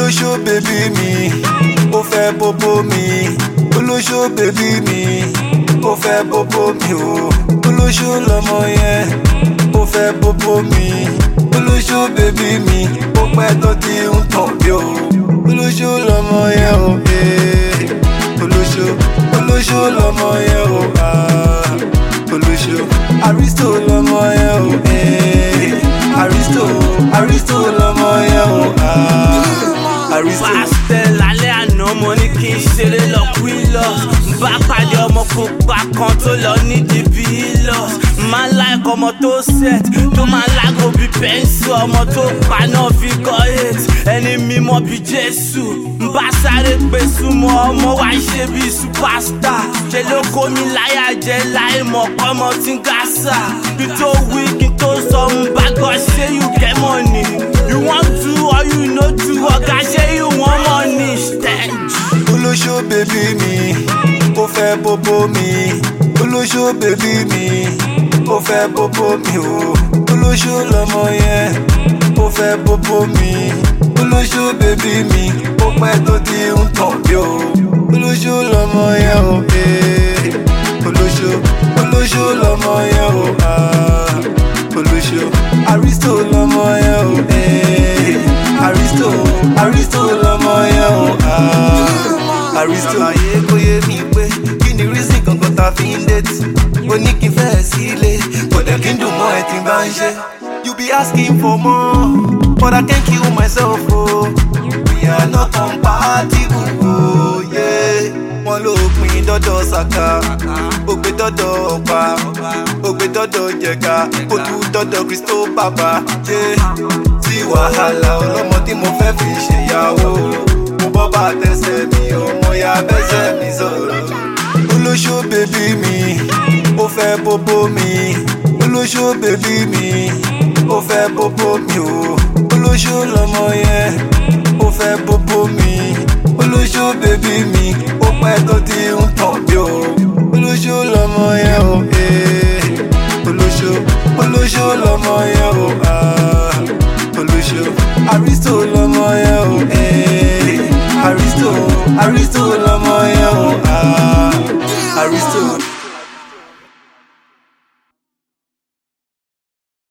olóṣó bèbí mi ó fẹ́ bóbó mi olóṣó bèbí mi ó fẹ́ bóbó mi o olóṣó lọmọ yẹn ó fẹ́ bóbó mi olóṣó bèbí mi ó pẹ́ tó ti ń tàn bí o olóṣó lọmọ yẹn o olóṣó lọmọ yẹn o olóṣó Aristo lọmọ yẹn o Aristo lọmọ yẹn o Aristo. Pastel lálẹ́ àná mo ní kí n ṣeré lọ Quillos bá pàdé ọmọ pupa kan tó lọ nídìí Pilos máa ń like ọmọ tó set tó máa ń lágbo bí pẹ́ńsù ọmọ tó pa náà fi kọ́ eight ẹni mímọ́ bí Jésù ń bá sáré pé súnmọ́ ọmọ wa ṣe bí superstar ṣe ló kó mi láyà jẹ láì mọ̀ pọ́mọ tí ń gásà bí tó wí kí n tó sọ ń bá gbọ́ ṣé you get money you want to or you no do ọ̀gá ṣé you want money stench. olóṣó bèbí mi ó fẹ́ bóbó mi olóṣó bèbí mi ó fẹ́ bóbó mi o olóṣó lọmọ yẹn ó fẹ́ bóbó mi olóṣó bèbí mi ó pẹ́ tó ti ń tàn bí o olóṣó lọmọ yẹn o olóṣó lọmọ yẹn o olóṣó Aristo lọmọ yẹn o Aristo lọmọ yẹn o Aristo. Àlàyé kò yé mi pé kí ni reason kankan ta fi ń date ó ní kí n fẹ́ sílé kò dẹ̀ kí n dùn mọ́ ẹ tí n bá ń ṣe. You be asking for more but I can't kill myself o we are not compatible o yeah. Wọ́n ló pin dọ́dọ̀ Saka ó gbé dọ́dọ̀ Ọ̀pá ó gbé dọ́dọ̀ Jẹ̀ga ó tún dọ́dọ̀ Kristo bàbá sí wàhálà ọlọ́mọ tí mo fẹ́ fi ṣèyàwó mo bọ́ bá tẹsẹ̀ mi ò mọ ya bẹ́sẹ̀ mi sọ̀rọ̀. olóṣó bèbí mi ó fẹ́ bóbó mi olóṣó bèbí mi ó fẹ́ bóbó mi o olóṣó lọmọ yẹn ó fẹ́ bóbó mi olóṣó bèbí mi ó pẹ́ tó ti ń tàn bí o olóṣó lọmọ yẹn o olóṣó lọmọ yẹn o